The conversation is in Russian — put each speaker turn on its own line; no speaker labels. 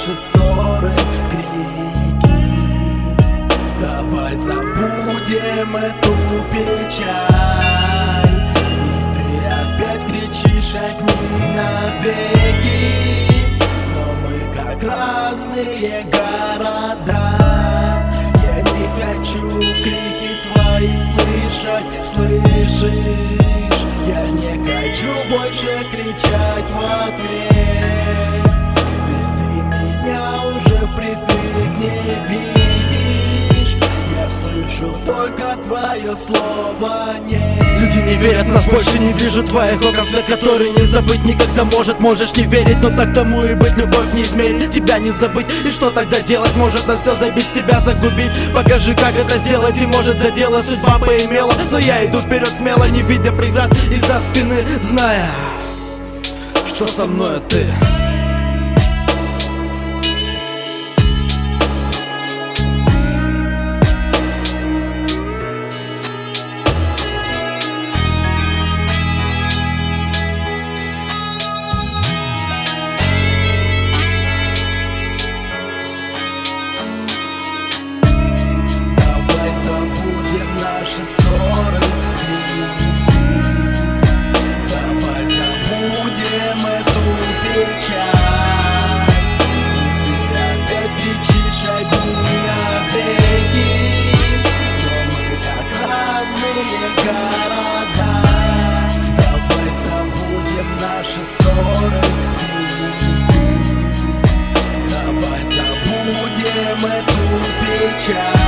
наши ссоры, крики. Давай забудем эту печаль. И ты опять кричишь одни навеки. Но мы как разные города. Я не хочу крики твои слышать, слышишь? Я не хочу больше кричать в ответ. Ведь ты меня уже впритык не видишь. Я слышу только твое слово «нет».
Люди не верят в нас, больше не вижу твоих окон. Свет, который не забыть никогда может. Можешь не верить, но так тому и быть. Любовь не измерит, тебя не забыть. И что тогда делать? Может на все забить, себя загубить? Покажи, как это сделать, и может за дело судьба поимела. Но я иду вперед смело, не видя преград из-за спины, зная, что со мной ты.
Наши ссоры, крики. Давай забудем эту печаль. И ты опять кричишь одни навеки. Но мы как разные города. Давай забудем наши ссоры, крики. Давай забудем эту печаль.